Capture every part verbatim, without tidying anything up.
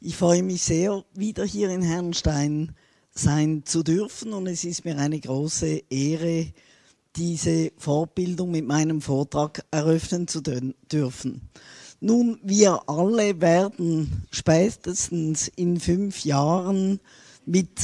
Ich freue mich sehr, wieder hier in Herrnstein sein zu dürfen, und es ist mir eine große Ehre, diese Fortbildung mit meinem Vortrag eröffnen zu dürfen. Nun, wir alle werden spätestens in fünf Jahren mit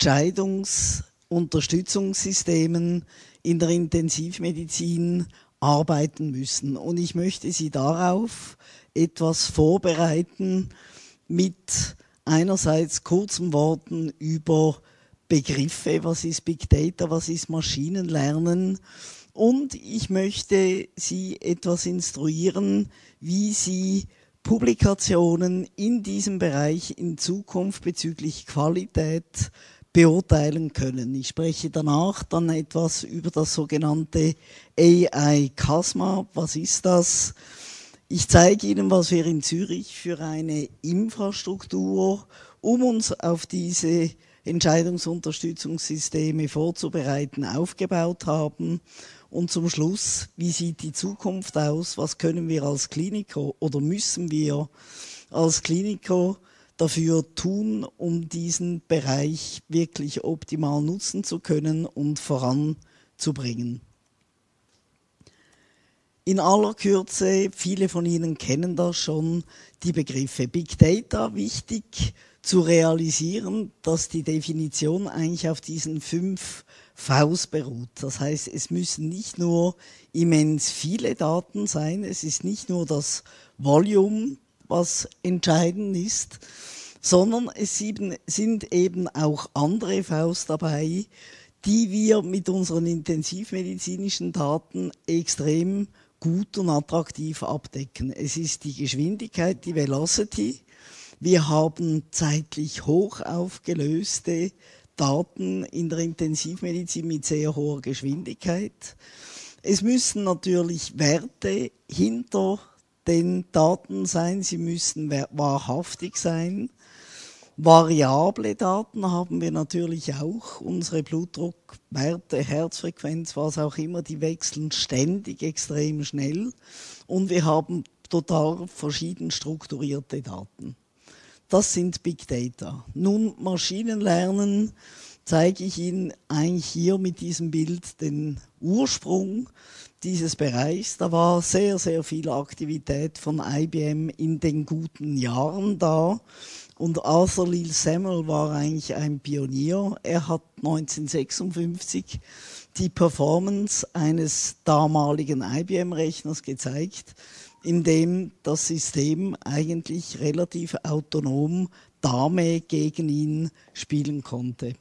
Entscheidungsunterstützungssystemen in der Intensivmedizin arbeiten müssen. Und ich möchte Sie darauf etwas vorbereiten mit einerseits kurzen Worten über Begriffe, was ist Big Data, was ist Maschinenlernen, und ich möchte Sie etwas instruieren, wie Sie Publikationen in diesem Bereich in Zukunft bezüglich Qualität beurteilen können. Ich spreche danach dann etwas über das sogenannte A I CASMA. Was ist das? Ich zeige Ihnen, was wir in Zürich für eine Infrastruktur, um uns auf diese Entscheidungsunterstützungssysteme vorzubereiten, aufgebaut haben. Und zum Schluss, wie sieht die Zukunft aus? Was können wir als Kliniker oder müssen wir als Kliniker dafür tun, um diesen Bereich wirklich optimal nutzen zu können und voranzubringen? In aller Kürze, viele von Ihnen kennen das schon, die Begriffe Big Data. Wichtig zu realisieren, dass die Definition eigentlich auf diesen fünf Vs beruht. Das heißt, es müssen nicht nur immens viele Daten sein, es ist nicht nur das Volume, was entscheidend ist, sondern es sind eben auch andere Vs dabei, die wir mit unseren intensivmedizinischen Daten extrem gut und attraktiv abdecken. Es ist die Geschwindigkeit, die Velocity. Wir haben zeitlich hoch aufgelöste Daten in der Intensivmedizin mit sehr hoher Geschwindigkeit. Es müssen natürlich Werte hinter den Daten sein, sie müssen wahrhaftig sein. Variable Daten haben wir natürlich auch. Unsere Blutdruckwerte, Herzfrequenz, was auch immer, die wechseln ständig extrem schnell. Und wir haben total verschieden strukturierte Daten. Das sind Big Data. Nun, Maschinenlernen zeige ich Ihnen eigentlich hier mit diesem Bild den Ursprung dieses Bereichs. Da war sehr, sehr viel Aktivität von I B M in den guten Jahren da. Und Arthur Leal Samuel war eigentlich ein Pionier. Er hat neunzehnhundertsechsundfünfzig die Performance eines damaligen I B M-Rechners gezeigt, in dem das System eigentlich relativ autonom Dame gegen ihn spielen konnte.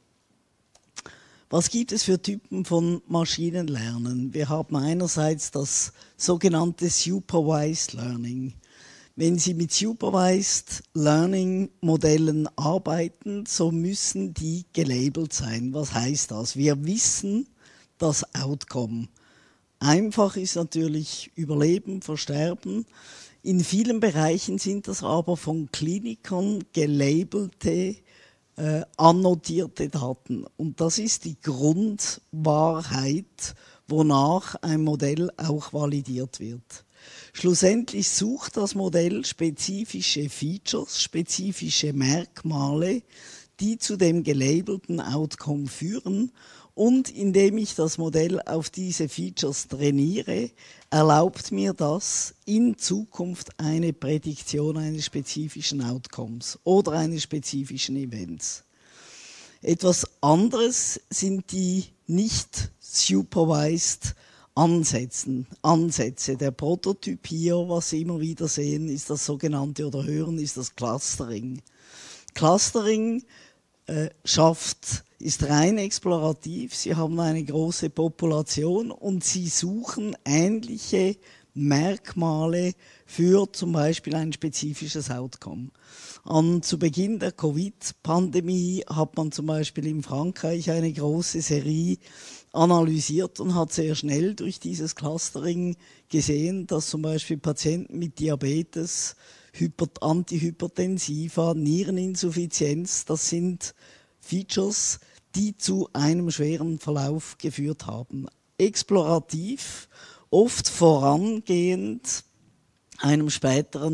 Was gibt es für Typen von Maschinenlernen? Wir haben einerseits das sogenannte Supervised Learning. Wenn Sie mit Supervised Learning Modellen arbeiten, so müssen die gelabelt sein. Was heißt das? Wir wissen das Outcome. Einfach ist natürlich Überleben, Versterben. In vielen Bereichen sind das aber von Klinikern gelabelte, äh, annotierte Daten. Und das ist die Grundwahrheit, wonach ein Modell auch validiert wird. Schlussendlich sucht das Modell spezifische Features, spezifische Merkmale, die zu dem gelabelten Outcome führen. Und indem ich das Modell auf diese Features trainiere, erlaubt mir das in Zukunft eine Prädiktion eines spezifischen Outcomes oder eines spezifischen Events. Etwas anderes sind die nicht supervised Ansätzen, Ansätze. Der Prototyp hier, was Sie immer wieder sehen, ist das sogenannte oder hören, ist das Clustering. Clustering äh, schafft, ist rein explorativ. Sie haben eine große Population und Sie suchen ähnliche Merkmale für zum Beispiel ein spezifisches Outcome. An, zu Beginn der Covid-Pandemie hat man zum Beispiel in Frankreich eine große Serie analysiert und hat sehr schnell durch dieses Clustering gesehen, dass zum Beispiel Patienten mit Diabetes, Hyper- Antihypertensiva, Niereninsuffizienz, das sind Features, die zu einem schweren Verlauf geführt haben. Explorativ, oft vorangehend einem späteren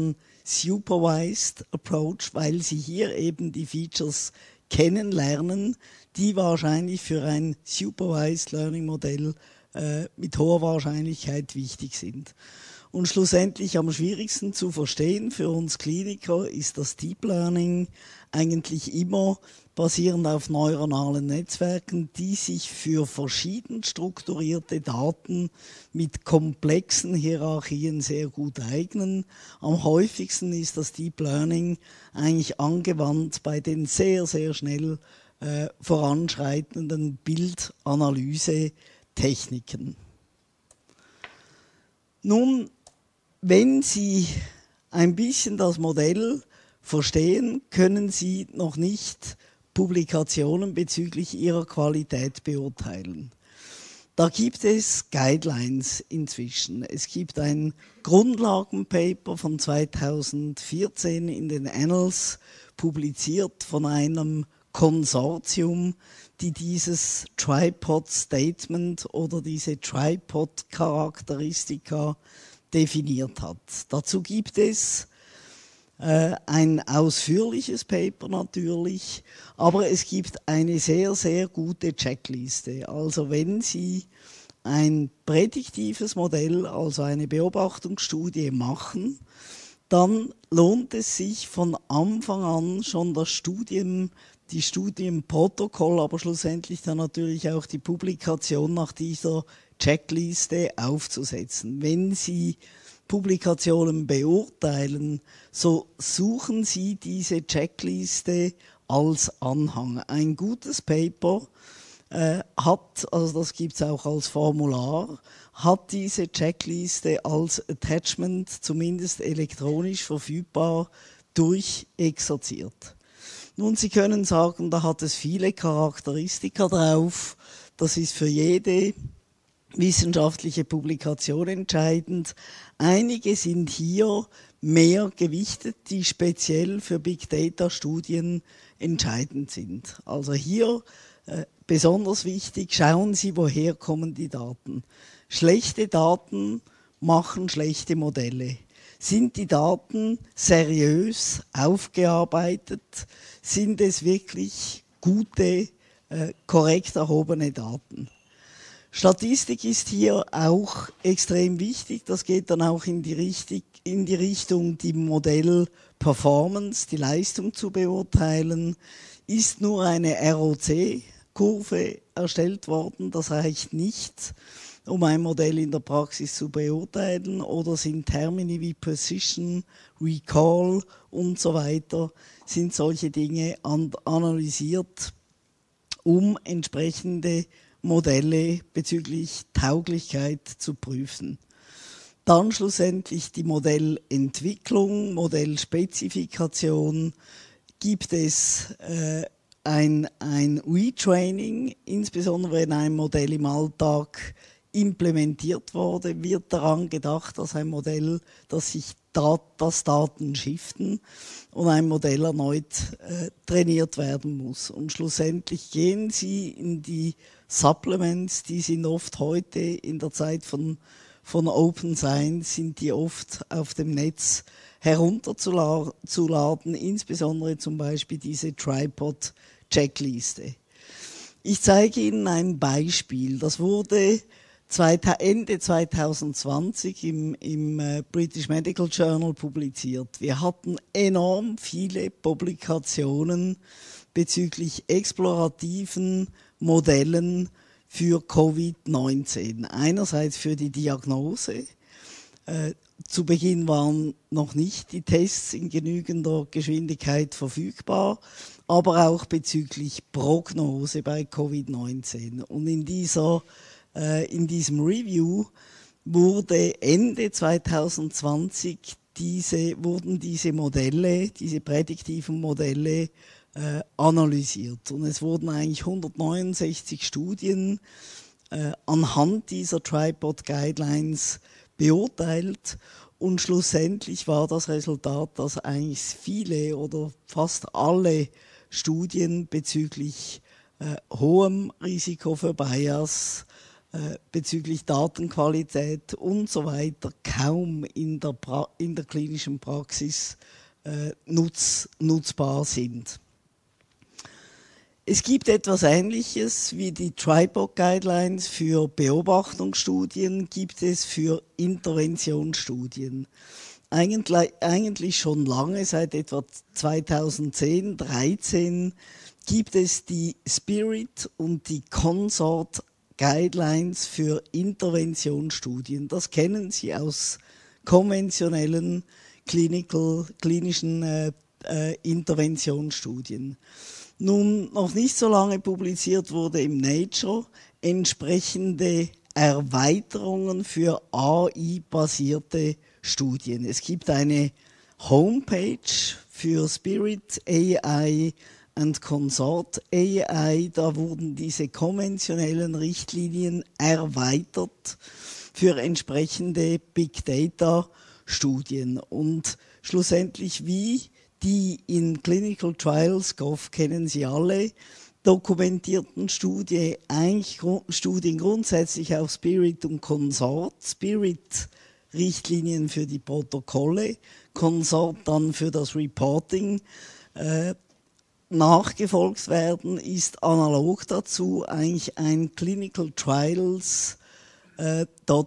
Supervised Approach, weil Sie hier eben die Features kennenlernen, die wahrscheinlich für ein Supervised Learning Modell äh, mit hoher Wahrscheinlichkeit wichtig sind. Und schlussendlich am schwierigsten zu verstehen für uns Kliniker ist das Deep Learning eigentlich immer basierend auf neuronalen Netzwerken, die sich für verschieden strukturierte Daten mit komplexen Hierarchien sehr gut eignen. Am häufigsten ist das Deep Learning eigentlich angewandt bei den sehr, sehr schnell äh, voranschreitenden Bildanalyse-Techniken. Nun, wenn Sie ein bisschen das Modell verstehen, können Sie noch nicht Publikationen bezüglich ihrer Qualität beurteilen. Da gibt es Guidelines inzwischen. Es gibt ein Grundlagenpaper von zweitausendvierzehn in den Annals, publiziert von einem Konsortium, die dieses Tripod Statement oder diese Tripod Charakteristika definiert hat. Dazu gibt es äh, ein ausführliches Paper natürlich, aber es gibt eine sehr, sehr gute Checkliste. Also wenn Sie ein prädiktives Modell, also eine Beobachtungsstudie machen, dann lohnt es sich von Anfang an schon das Studium, die Studienprotokoll, aber schlussendlich dann natürlich auch die Publikation nach dieser Checkliste aufzusetzen. Wenn Sie Publikationen beurteilen, so suchen Sie diese Checkliste als Anhang. Ein gutes Paper äh, hat, also das gibt es auch als Formular, hat diese Checkliste als Attachment zumindest elektronisch verfügbar durchexerziert. Nun, Sie können sagen, da hat es viele Charakteristika drauf. Das ist für jede wissenschaftliche Publikation entscheidend. Einige sind hier mehr gewichtet, die speziell für Big Data Studien entscheidend sind. Also hier äh, besonders wichtig, schauen Sie, woher kommen die Daten. Schlechte Daten machen schlechte Modelle. Sind die Daten seriös aufgearbeitet? Sind es wirklich gute, äh, korrekt erhobene Daten? Statistik ist hier auch extrem wichtig. Das geht dann auch in die, richtig, in die Richtung, die Modell-Performance, die Leistung zu beurteilen. Ist nur eine R O C-Kurve erstellt worden? Das reicht nicht, um ein Modell in der Praxis zu beurteilen, oder sind Termini wie Precision, Recall und so weiter, sind solche Dinge an- analysiert, um entsprechende Modelle bezüglich Tauglichkeit zu prüfen. Dann schlussendlich die Modellentwicklung, Modellspezifikation. Gibt es äh, ein, ein Retraining, insbesondere wenn ein Modell im Alltag implementiert wurde, wird daran gedacht, dass ein Modell, dass sich dat, das Daten shiften und ein Modell erneut äh, trainiert werden muss. Und schlussendlich gehen Sie in die Supplements, die sind oft heute in der Zeit von, von Open Science, sind die oft auf dem Netz herunterzuladen, insbesondere zum Beispiel diese Tripod-Checkliste. Ich zeige Ihnen ein Beispiel. Das wurde Ende zweitausendzwanzig im, im British Medical Journal publiziert. Wir hatten enorm viele Publikationen bezüglich explorativen Modellen für Covid neunzehn. Einerseits für die Diagnose. Äh, zu Beginn waren noch nicht die Tests in genügender Geschwindigkeit verfügbar, aber auch bezüglich Prognose bei Covid neunzehn. Und in dieser In diesem Review wurde Ende zweitausendzwanzig diese, wurden diese Modelle, diese prädiktiven Modelle äh, analysiert. Und es wurden eigentlich hundertneunundsechzig Studien äh, anhand dieser Tripod Guidelines beurteilt. Und schlussendlich war das Resultat, dass eigentlich viele oder fast alle Studien bezüglich äh, hohem Risiko für Bias, äh, bezüglich Datenqualität und so weiter kaum in der, pra- in der klinischen Praxis äh, nutz, nutzbar sind. Es gibt etwas Ähnliches wie die Tripod Guidelines für Beobachtungsstudien, gibt es für Interventionsstudien. Eigentlich, eigentlich schon lange, seit etwa zweitausendzehn, dreizehn, gibt es die Spirit und die Consort Guidelines für Interventionsstudien. Das kennen Sie aus konventionellen clinical, klinischen äh, äh, Interventionsstudien. Nun, noch nicht so lange publiziert wurde im Nature entsprechende Erweiterungen für A I-basierte Studien. Es gibt eine Homepage für Spirit A I und Consort A I. Da wurden diese konventionellen Richtlinien erweitert für entsprechende Big Data Studien. Und schlussendlich wie die in Clinical Trials Gov kennen Sie alle, dokumentierten Studie, eigentlich Studien grundsätzlich auf Spirit und Consort. Spirit Richtlinien für die Protokolle, Consort dann für das Reporting äh, nachgefolgt werden, ist analog dazu eigentlich ein Clinical Trials äh,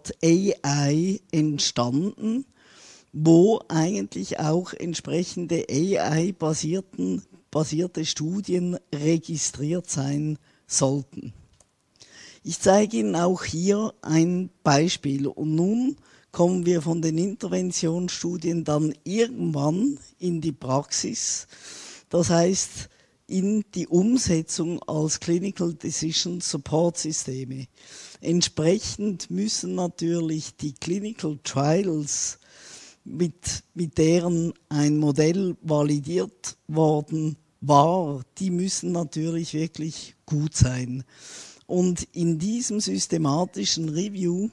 .ai entstanden, wo eigentlich auch entsprechende A I-basierten basierte Studien registriert sein sollten. Ich zeige Ihnen auch hier ein Beispiel und nun kommen wir von den Interventionsstudien dann irgendwann in die Praxis, das heißt in die Umsetzung als Clinical Decision Support Systeme. Entsprechend müssen natürlich die Clinical Trials Mit, mit deren ein Modell validiert worden war, die müssen natürlich wirklich gut sein. Und in diesem systematischen Review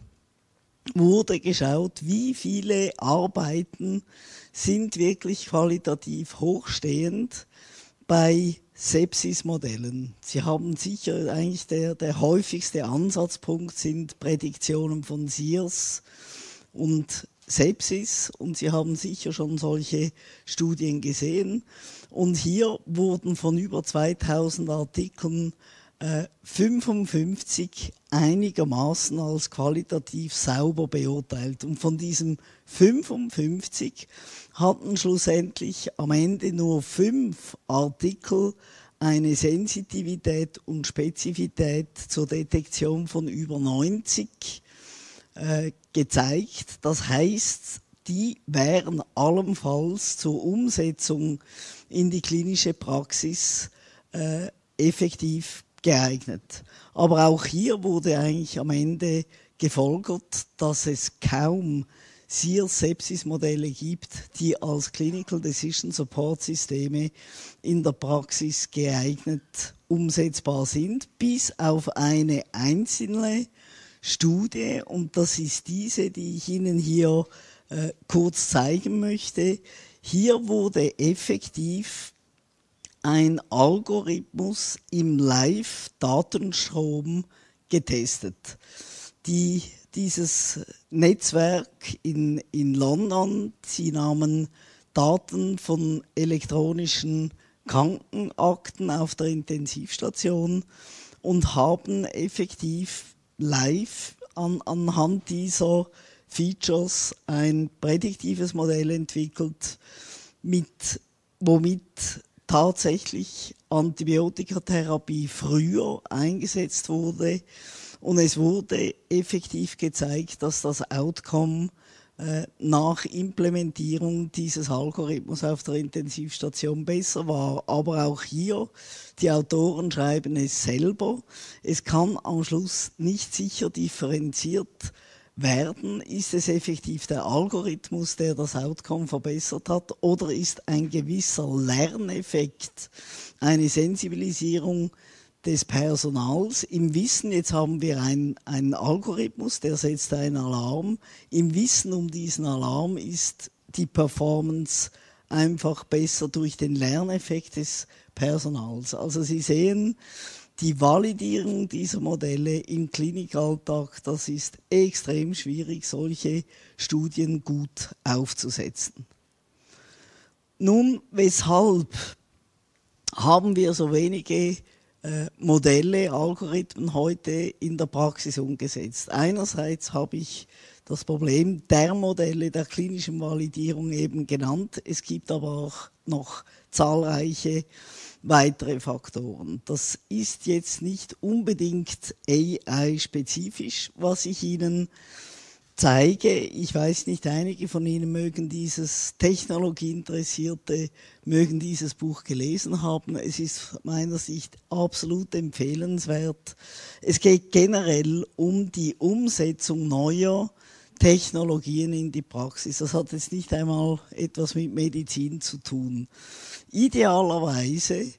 wurde geschaut, wie viele Arbeiten sind wirklich qualitativ hochstehend bei Sepsis-Modellen. Sie haben sicher eigentlich der, der häufigste Ansatzpunkt sind Prädiktionen von Sears und Sepsis und Sie haben sicher schon solche Studien gesehen. Und hier wurden von über zweitausend Artikeln äh, fünfundfünfzig einigermaßen als qualitativ sauber beurteilt. Und von diesen fünfundfünfzig hatten schlussendlich am Ende nur fünf Artikel eine Sensitivität und Spezifität zur Detektion von über neunzig äh, gezeigt. Das heißt, die wären allenfalls zur Umsetzung in die klinische Praxis äh, effektiv geeignet. Aber auch hier wurde eigentlich am Ende gefolgert, dass es kaum Sears-Sepsis-Modelle gibt, die als Clinical Decision Support Systeme in der Praxis geeignet umsetzbar sind, bis auf eine einzelne Studie, und das ist diese, die ich Ihnen hier äh, kurz zeigen möchte. Hier wurde effektiv ein Algorithmus im Live-Datenstrom getestet. Die, dieses Netzwerk in, in London, sie nahmen Daten von elektronischen Krankenakten auf der Intensivstation und haben effektiv live an, anhand dieser Features ein prädiktives Modell entwickelt, mit, womit tatsächlich Antibiotikatherapie früher eingesetzt wurde. Und es wurde effektiv gezeigt, dass das Outcome äh, nach Implementierung dieses Algorithmus auf der Intensivstation besser war. Aber auch hier, die Autoren schreiben es selber, es kann am Schluss nicht sicher differenziert werden. Ist es effektiv der Algorithmus, der das Outcome verbessert hat, oder ist ein gewisser Lerneffekt, eine Sensibilisierung des Personals im Wissen, jetzt haben wir einen, einen Algorithmus, der setzt einen Alarm. Im Wissen um diesen Alarm ist die Performance einfach besser durch den Lerneffekt des Personals. Also Sie sehen, die Validierung dieser Modelle im Klinikalltag, das ist extrem schwierig, solche Studien gut aufzusetzen. Nun, weshalb haben wir so wenige äh, Modelle, Algorithmen heute in der Praxis umgesetzt? Einerseits habe ich das Problem der Modelle der klinischen Validierung eben genannt. Es gibt aber auch noch zahlreiche weitere Faktoren. Das ist jetzt nicht unbedingt A I-spezifisch, was ich Ihnen zeige. Ich weiß nicht, einige von Ihnen mögen dieses Technologieinteressierte, mögen dieses Buch gelesen haben. Es ist aus meiner Sicht absolut empfehlenswert. Es geht generell um die Umsetzung neuer Technologien in die Praxis. Das hat jetzt nicht einmal etwas mit Medizin zu tun. Idealerweise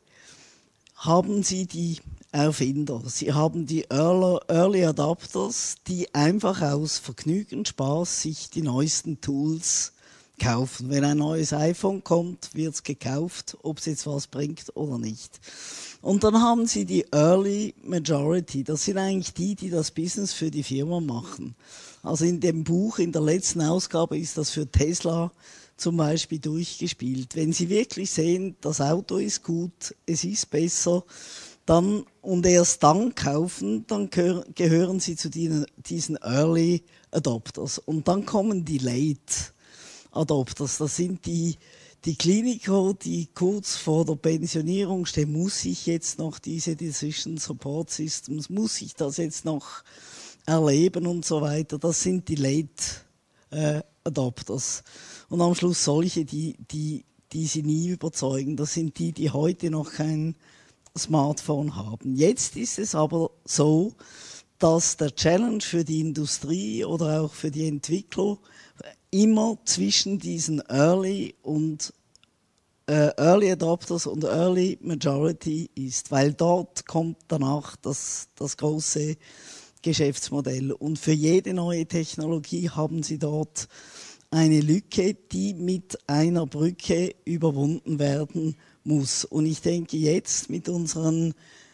haben Sie die Erfinder, Sie haben die Early Adopters, die einfach aus Vergnügen, Spaß sich die neuesten Tools kaufen. Wenn ein neues iPhone kommt, wird es gekauft, ob es jetzt was bringt oder nicht. Und dann haben Sie die Early Majority, das sind eigentlich die, die das Business für die Firma machen. Also in dem Buch, in der letzten Ausgabe, ist das für Tesla zum Beispiel durchgespielt. Wenn Sie wirklich sehen, das Auto ist gut, es ist besser, dann und erst dann kaufen, dann gehören Sie zu diesen Early Adopters. Und dann kommen die Late Adopters. Das sind die, die Kliniker, die kurz vor der Pensionierung stehen. Muss ich jetzt noch diese Decision Support Systems, muss ich das jetzt noch erleben und so weiter? Das sind die Late äh, Adopters. Und am Schluss solche, die, die, die sie nie überzeugen. Das sind die, die heute noch kein Smartphone haben. Jetzt ist es aber so, dass der Challenge für die Industrie oder auch für die Entwickler immer zwischen diesen Early und äh, Early Adopters und Early Majority ist, weil dort kommt danach das, das große Geschäftsmodell. Und für jede neue Technologie haben Sie dort eine Lücke, die mit einer Brücke überwunden werden muss. Und ich denke, jetzt mit unseren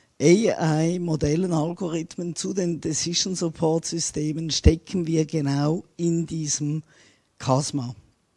A I-Modellen, Algorithmen zu den Decision Support Systemen stecken wir genau in diesem Chasma.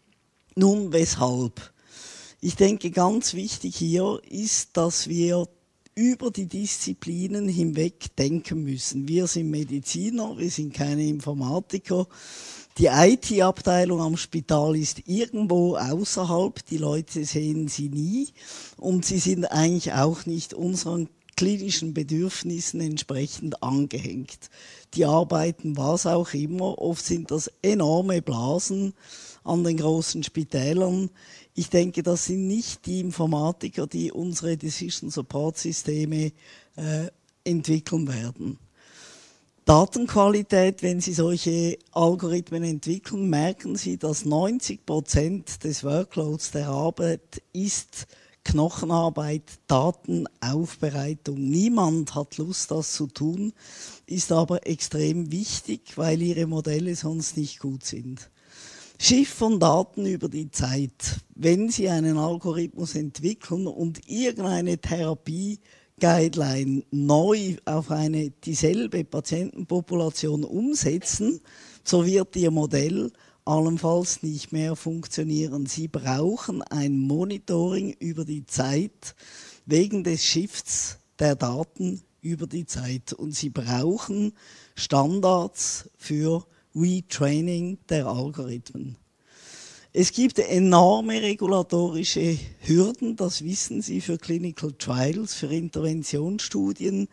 Nun, weshalb? Ich denke, ganz wichtig hier ist, dass wir über die Disziplinen hinweg denken müssen. Wir sind Mediziner, wir sind keine Informatiker. Die I T-Abteilung am Spital ist irgendwo außerhalb, die Leute sehen sie nie und sie sind eigentlich auch nicht unseren klinischen Bedürfnissen entsprechend angehängt. Die arbeiten was auch immer, oft sind das enorme Blasen an den großen Spitälern. Ich denke, das sind nicht die Informatiker, die unsere Decision Support Systeme äh, entwickeln werden. Datenqualität, wenn Sie solche Algorithmen entwickeln, merken Sie, dass neunzig Prozent des Workloads der Arbeit ist Knochenarbeit, Datenaufbereitung. Niemand hat Lust, das zu tun, ist aber extrem wichtig, weil Ihre Modelle sonst nicht gut sind. Schiff von Daten über die Zeit. Wenn Sie einen Algorithmus entwickeln und irgendeine Therapie Guideline neu auf eine dieselbe Patientenpopulation umsetzen, so wird Ihr Modell allenfalls nicht mehr funktionieren. Sie brauchen ein Monitoring über die Zeit wegen des Shifts der Daten über die Zeit und Sie brauchen Standards für Retraining der Algorithmen. Es gibt enorme regulatorische Hürden, das wissen Sie, für Clinical Trials, für Interventionsstudien.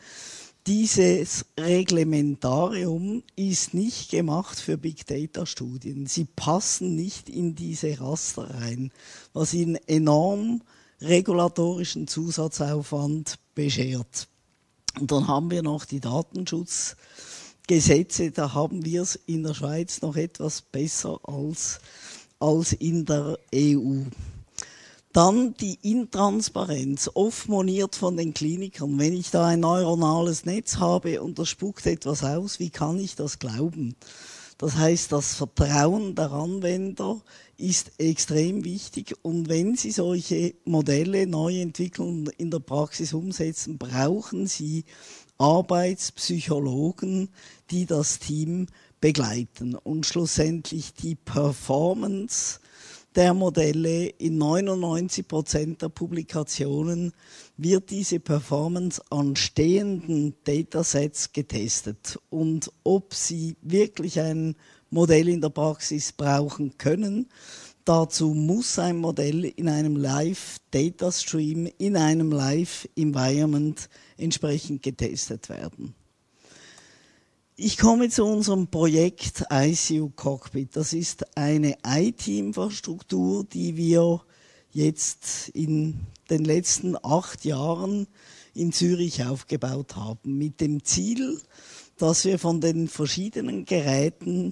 Dieses Reglementarium ist nicht gemacht für Big Data Studien. Sie passen nicht in diese Raster rein, was ihnen enorm regulatorischen Zusatzaufwand beschert. Und dann haben wir noch die Datenschutzgesetze, da haben wir es in der Schweiz noch etwas besser als als in der E U. Dann die Intransparenz, oft moniert von den Klinikern. Wenn ich da ein neuronales Netz habe und das spuckt etwas aus, wie kann ich das glauben? Das heißt, das Vertrauen der Anwender ist extrem wichtig. Und wenn Sie solche Modelle neu entwickeln und in der Praxis umsetzen, brauchen Sie Arbeitspsychologen, die das Team begleiten und schlussendlich die Performance der Modelle in neunundneunzig Prozent der Publikationen wird diese Performance an stehenden Datasets getestet. Und ob Sie wirklich ein Modell in der Praxis brauchen können, dazu muss ein Modell in einem Live-Data-Stream, in einem Live-Environment entsprechend getestet werden. Ich komme zu unserem Projekt I C U Cockpit. Das ist eine I T-Infrastruktur, die wir jetzt in den letzten acht Jahren in Zürich aufgebaut haben, mit dem Ziel, dass wir von den verschiedenen Geräten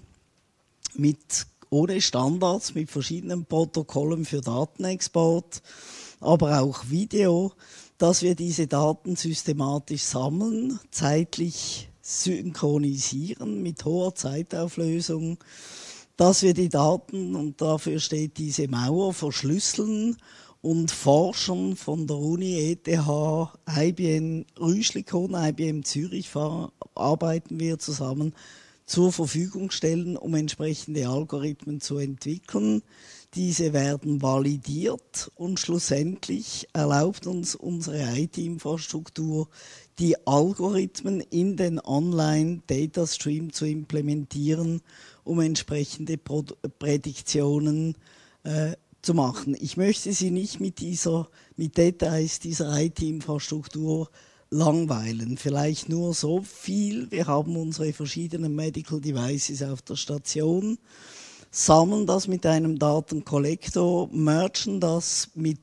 mit, ohne Standards, mit verschiedenen Protokollen für Datenexport, aber auch Video, dass wir diese Daten systematisch sammeln, zeitlich synchronisieren mit hoher Zeitauflösung, dass wir die Daten, und dafür steht diese Mauer, verschlüsseln und Forschern von der Uni, E T H, I B M Rüschlikon, I B M Zürich arbeiten wir zusammen, zur Verfügung stellen, um entsprechende Algorithmen zu entwickeln. Diese werden validiert und schlussendlich erlaubt uns unsere I T-Infrastruktur, die Algorithmen in den Online-Data-Stream zu implementieren, um entsprechende Pro- Prädiktionen äh, zu machen. Ich möchte Sie nicht mit dieser, mit Details dieser I T-Infrastruktur langweilen. Vielleicht nur so viel. Wir haben unsere verschiedenen Medical Devices auf der Station, sammeln das mit einem Datenkollektor, mergen das mit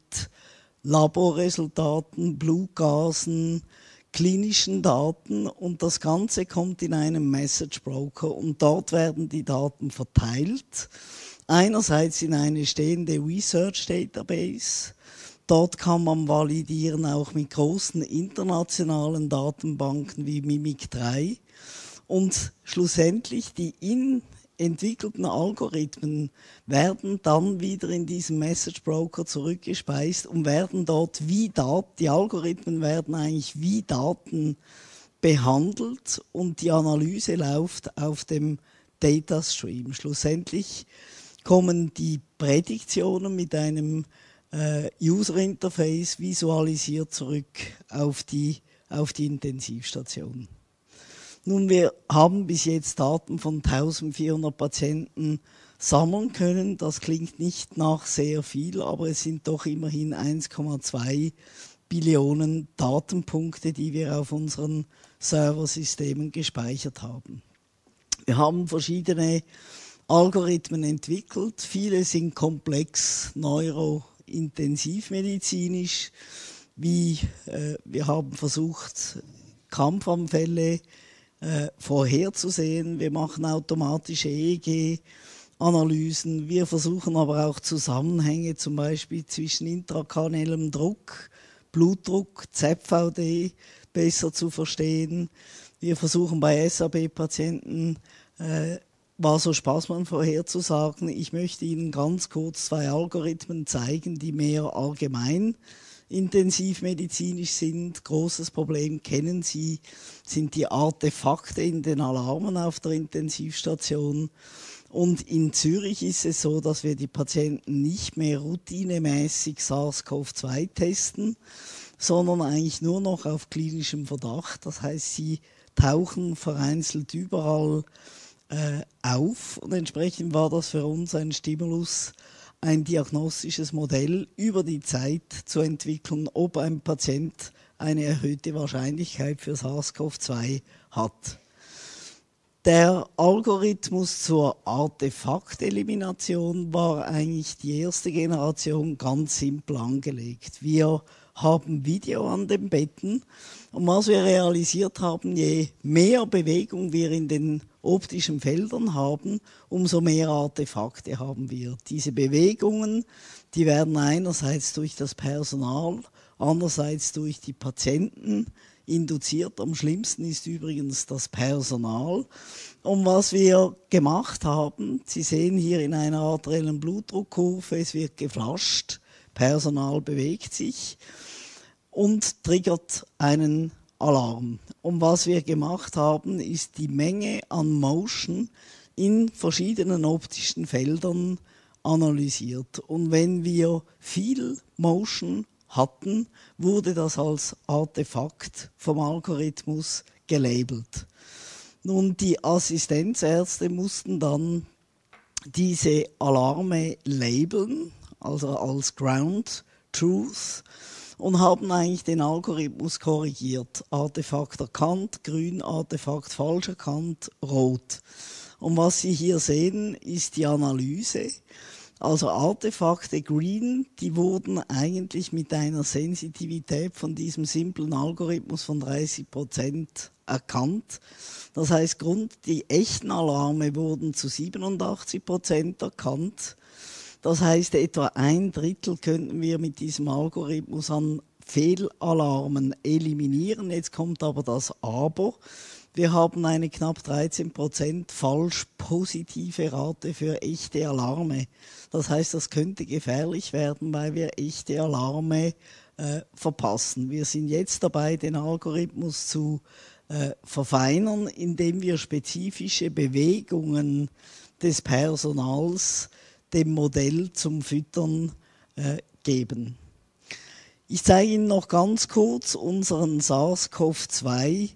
Laborresultaten, Blutgasen, klinischen Daten und das Ganze kommt in einem Message Broker und dort werden die Daten verteilt. Einerseits in eine stehende Research Database. Dort kann man validieren auch mit großen internationalen Datenbanken wie Mimic drei und schlussendlich die in entwickelten Algorithmen werden dann wieder in diesen Message Broker zurückgespeist und werden dort wie Daten, die Algorithmen werden eigentlich wie Daten behandelt und die Analyse läuft auf dem Data Stream. Schlussendlich kommen die Prädiktionen mit einem äh, User Interface visualisiert zurück auf die, auf die Intensivstation. Nun, wir haben bis jetzt Daten von eintausendvierhundert Patienten sammeln können. Das klingt nicht nach sehr viel, aber es sind doch immerhin eins Komma zwei Billionen Datenpunkte, die wir auf unseren Serversystemen gespeichert haben. Wir haben verschiedene Algorithmen entwickelt. Viele sind komplex, neurointensivmedizinisch. Wie äh, wir haben versucht, Kampfanfälle Äh, vorherzusehen. Wir machen automatische E E G-Analysen. Wir versuchen aber auch Zusammenhänge zum Beispiel zwischen intrakraniellem Druck, Blutdruck, Z V D besser zu verstehen. Wir versuchen bei S A B-Patienten äh, Vasospasmen vorherzusagen. Ich möchte Ihnen ganz kurz zwei Algorithmen zeigen, die mehr allgemein intensivmedizinisch sind. Großes Problem kennen Sie, sind die Artefakte in den Alarmen auf der Intensivstation. Und in Zürich ist es so, dass wir die Patienten nicht mehr routinemäßig SARS-C o V zwei testen, sondern eigentlich nur noch auf klinischem Verdacht. Das heißt, sie tauchen vereinzelt überall äh, auf und entsprechend war das für uns ein Stimulus, ein diagnostisches Modell über die Zeit zu entwickeln, ob ein Patient eine erhöhte Wahrscheinlichkeit für SARS-C o V zwei hat. Der Algorithmus zur Artefaktelimination war eigentlich die erste Generation ganz simpel angelegt. Wir haben Video an den Betten und was wir realisiert haben, je mehr Bewegung wir in den optischen Feldern haben, umso mehr Artefakte haben wir. Diese Bewegungen, die werden einerseits durch das Personal, andererseits durch die Patienten induziert. Am schlimmsten ist übrigens das Personal. Und was wir gemacht haben, Sie sehen hier in einer arteriellen Blutdruckkurve, es wird geflasht, Personal bewegt sich und triggert einen Alarm. Und was wir gemacht haben, ist die Menge an Motion in verschiedenen optischen Feldern analysiert. Und wenn wir viel Motion hatten, wurde das als Artefakt vom Algorithmus gelabelt. Nun, die Assistenzärzte mussten dann diese Alarme labeln, also als Ground Truth, und haben eigentlich den Algorithmus korrigiert. Artefakt erkannt, grün, Artefakt falsch erkannt, rot. Und was Sie hier sehen, ist die Analyse. Also Artefakte green, die wurden eigentlich mit einer Sensitivität von diesem simplen Algorithmus von dreißig Prozent erkannt. Das heißt, Grund, die echten Alarme wurden zu siebenundachtzig Prozent erkannt. Das heißt, etwa ein Drittel könnten wir mit diesem Algorithmus an Fehlalarmen eliminieren. Jetzt kommt aber das Aber. Wir haben eine knapp dreizehn Prozent falsch positive Rate für echte Alarme. Das heißt, das könnte gefährlich werden, weil wir echte Alarme äh, verpassen. Wir sind jetzt dabei, den Algorithmus zu äh, verfeinern, indem wir spezifische Bewegungen des Personals dem Modell zum Füttern äh, geben. Ich zeige Ihnen noch ganz kurz unseren SARS-C o V zwei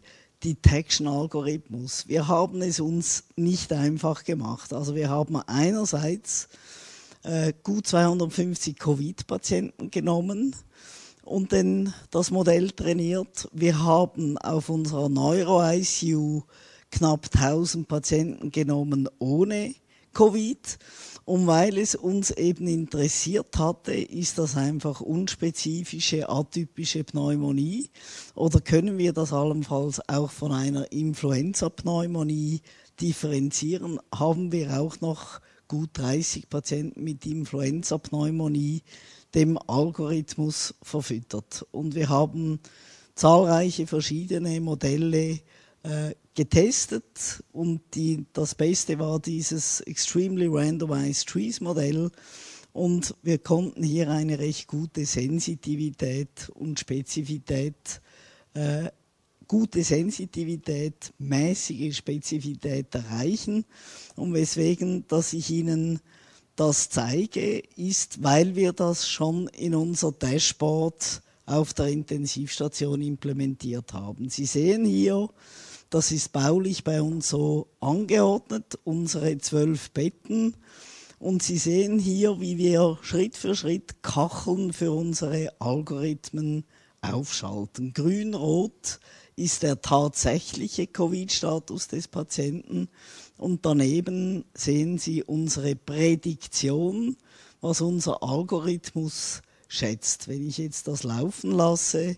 Detection-Algorithmus. Wir haben es uns nicht einfach gemacht. Also wir haben einerseits äh, gut zweihundertfünfzig Covid-Patienten genommen und dann das Modell trainiert. Wir haben auf unserer Neuro-I C U knapp tausend Patienten genommen ohne Covid. Und weil es uns eben interessiert hatte, ist das einfach unspezifische, atypische Pneumonie? Oder können wir das allenfalls auch von einer Influenza-Pneumonie differenzieren? Haben wir auch noch gut dreißig Patienten mit Influenza-Pneumonie dem Algorithmus verfüttert. Und wir haben zahlreiche verschiedene Modelle äh, getestet und die, das Beste war dieses Extremely Randomized Trees Modell und wir konnten hier eine recht gute Sensitivität und Spezifität, äh, gute Sensitivität, mäßige Spezifität erreichen. Und weswegen, dass ich Ihnen das zeige, ist, weil wir das schon in unser Dashboard auf der Intensivstation implementiert haben. Sie sehen hier, das ist baulich bei uns so angeordnet, unsere zwölf Betten. Und Sie sehen hier, wie wir Schritt für Schritt Kacheln für unsere Algorithmen aufschalten. Grün-Rot ist der tatsächliche Covid-Status des Patienten. Und daneben sehen Sie unsere Prädiktion, was unser Algorithmus schätzt. Wenn ich jetzt das laufen lasse,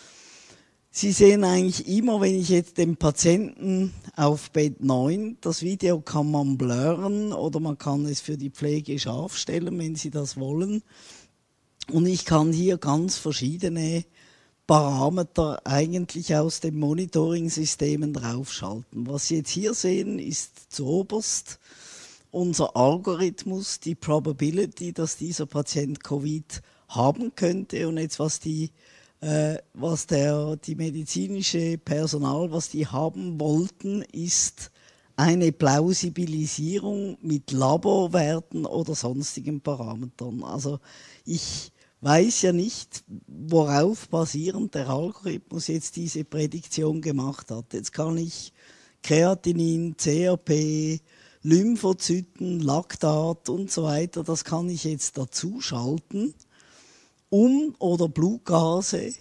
Sie sehen eigentlich immer, wenn ich jetzt den Patienten auf Bett neun, das Video kann man blurren oder man kann es für die Pflege scharf stellen, wenn Sie das wollen. Und ich kann hier ganz verschiedene Parameter eigentlich aus den Monitoring-Systemen draufschalten. Was Sie jetzt hier sehen, ist zuoberst unser Algorithmus, die Probability, dass dieser Patient Covid haben könnte. Und jetzt was die Äh, was der, die medizinische Personal, was die haben wollten, ist eine Plausibilisierung mit Laborwerten oder sonstigen Parametern. Also ich weiß ja nicht, worauf basierend der Algorithmus jetzt diese Prädiktion gemacht hat. Jetzt kann ich Kreatinin, C R P, Lymphozyten, Laktat und so weiter, das kann ich jetzt dazu schalten, um oder Blutgase,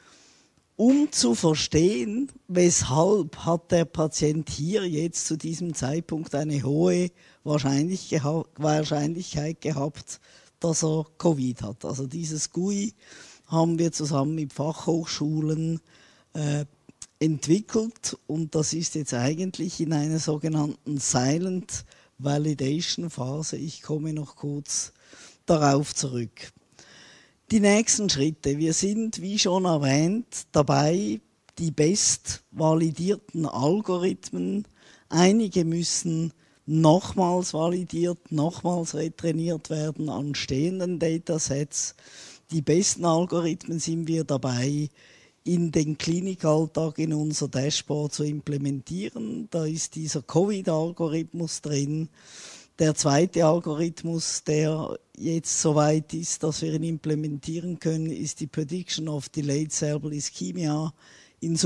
um zu verstehen, weshalb hat der Patient hier jetzt zu diesem Zeitpunkt eine hohe Wahrscheinlich geha- Wahrscheinlichkeit gehabt, dass er Covid hat. Also dieses G U I haben wir zusammen mit Fachhochschulen äh, entwickelt und das ist jetzt eigentlich in einer sogenannten Silent Validation Phase. Ich komme noch kurz darauf zurück. Die nächsten Schritte. Wir sind, wie schon erwähnt, dabei, die bestvalidierten Algorithmen. Einige müssen nochmals validiert, nochmals retrainiert werden an stehenden Datasets. Die besten Algorithmen sind wir dabei, in den Klinikalltag, in unser Dashboard zu implementieren. Da ist dieser Covid-Algorithmus drin. Der zweite Algorithmus, der jetzt soweit ist, dass wir ihn implementieren können, ist die Prediction of Delayed Cerebral Ischemia in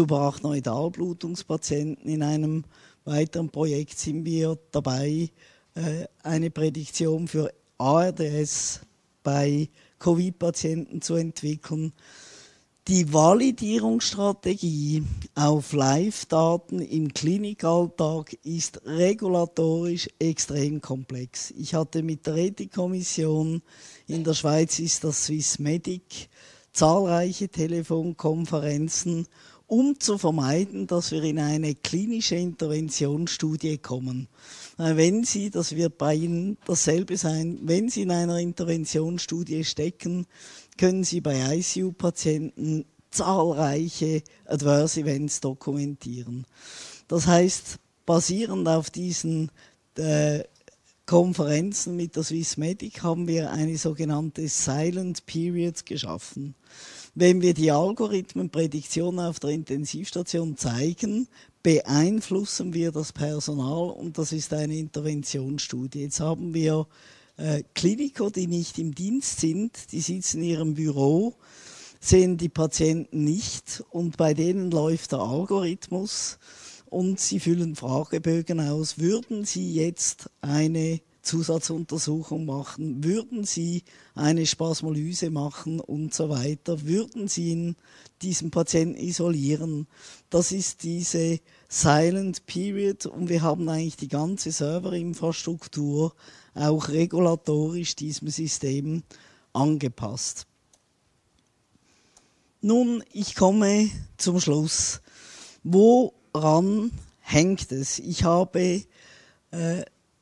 Subarachnoidalblutungspatienten. In einem weiteren Projekt sind wir dabei, eine Prädiktion für A R D S bei Covid-Patienten zu entwickeln. Die Validierungsstrategie auf Live-Daten im Klinikalltag ist regulatorisch extrem komplex. Ich hatte mit der Ethikkommission, in der Schweiz ist das Swissmedic, zahlreiche Telefonkonferenzen, um zu vermeiden, dass wir in eine klinische Interventionsstudie kommen. Wenn Sie, das wird bei Ihnen dasselbe sein, wenn Sie in einer Interventionsstudie stecken, können Sie bei I C U-Patienten zahlreiche Adverse Events dokumentieren. Das heißt, basierend auf diesen äh, Konferenzen mit der Swissmedic haben wir eine sogenannte Silent Period geschaffen. Wenn wir die Algorithmenprädiktion auf der Intensivstation zeigen, beeinflussen wir das Personal und das ist eine Interventionsstudie. Jetzt haben wir äh, Kliniker, die nicht im Dienst sind, die sitzen in ihrem Büro, sehen die Patienten nicht und bei denen läuft der Algorithmus und sie füllen Fragebögen aus. Würden Sie jetzt eine Zusatzuntersuchung machen, würden Sie eine Spasmolyse machen und so weiter, würden Sie ihn, diesen Patienten isolieren. Das ist diese Silent Period und wir haben eigentlich die ganze Serverinfrastruktur auch regulatorisch diesem System angepasst. Nun, ich komme zum Schluss. Woran hängt es? Ich habe äh,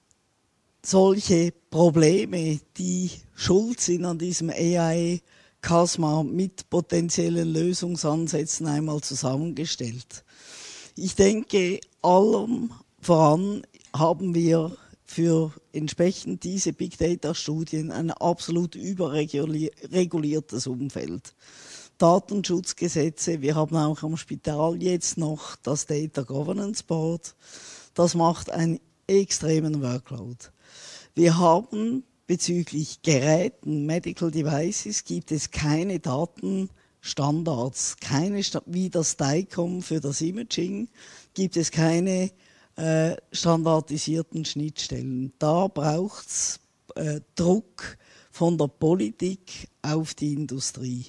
solche Probleme, die schuld sind an diesem A I-Chasma mit potenziellen Lösungsansätzen einmal zusammengestellt. Ich denke, allem voran haben wir für entsprechend diese Big Data Studien ein absolut überreguliertes Umfeld. Datenschutzgesetze, wir haben auch am Spital jetzt noch das Data Governance Board. Das macht einen extremen Workload. Wir haben bezüglich Geräten, Medical Devices, gibt es keine Datenstandards, keine, wie das D I C O M für das Imaging, gibt es keine äh, standardisierten Schnittstellen. Da braucht es äh, Druck von der Politik auf die Industrie.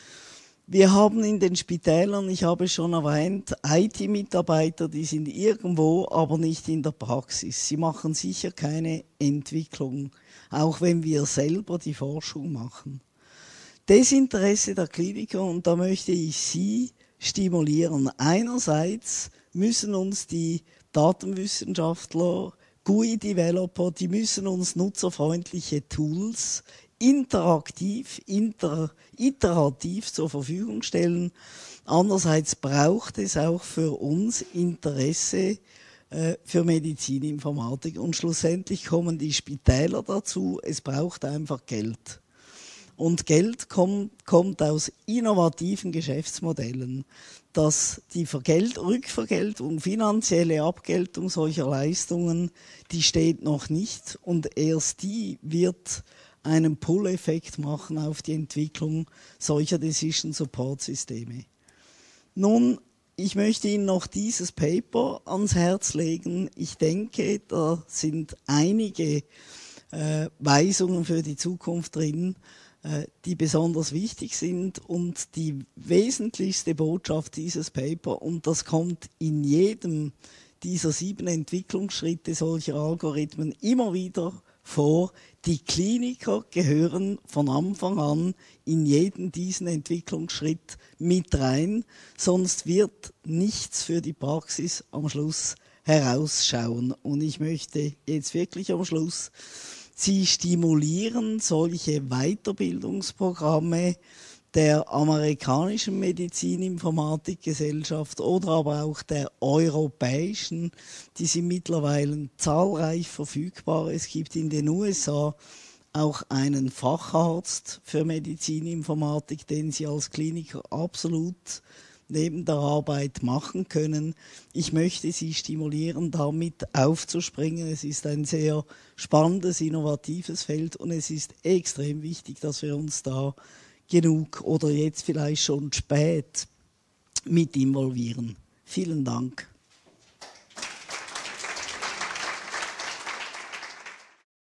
Wir haben in den Spitälern, ich habe schon erwähnt, I T-Mitarbeiter, die sind irgendwo, aber nicht in der Praxis. Sie machen sicher keine Entwicklung, auch wenn wir selber die Forschung machen. Desinteresse der Kliniker, und da möchte ich Sie stimulieren. Einerseits müssen uns die Datenwissenschaftler, G U I-Developer, die müssen uns nutzerfreundliche Tools interaktiv, inter, iterativ zur Verfügung stellen. Andererseits braucht es auch für uns Interesse äh, für Medizininformatik. Und schlussendlich kommen die Spitäler dazu, es braucht einfach Geld. Und Geld kommt, kommt aus innovativen Geschäftsmodellen. Dass die Vergelt- Rückvergeltung, finanzielle Abgeltung solcher Leistungen, die steht noch nicht. Und erst die wird einen Pull-Effekt machen auf die Entwicklung solcher Decision-Support-Systeme. Nun, ich möchte Ihnen noch dieses Paper ans Herz legen. Ich denke, da sind einige äh, Weisungen für die Zukunft drin, äh, die besonders wichtig sind. Und die wesentlichste Botschaft dieses Paper, und das kommt in jedem dieser sieben Entwicklungsschritte solcher Algorithmen immer wieder vor, die Kliniker gehören von Anfang an in jeden diesen Entwicklungsschritt mit rein, sonst wird nichts für die Praxis am Schluss herausschauen. Und ich möchte jetzt wirklich am Schluss Sie stimulieren solche Weiterbildungsprogramme, der amerikanischen Medizininformatikgesellschaft oder aber auch der europäischen. Die sind mittlerweile zahlreich verfügbar. Es gibt in den U S A auch einen Facharzt für Medizininformatik, den Sie als Kliniker absolut neben der Arbeit machen können. Ich möchte Sie stimulieren, damit aufzuspringen. Es ist ein sehr spannendes, innovatives Feld und es ist extrem wichtig, dass wir uns da genug oder jetzt vielleicht schon spät mit involvieren. Vielen Dank.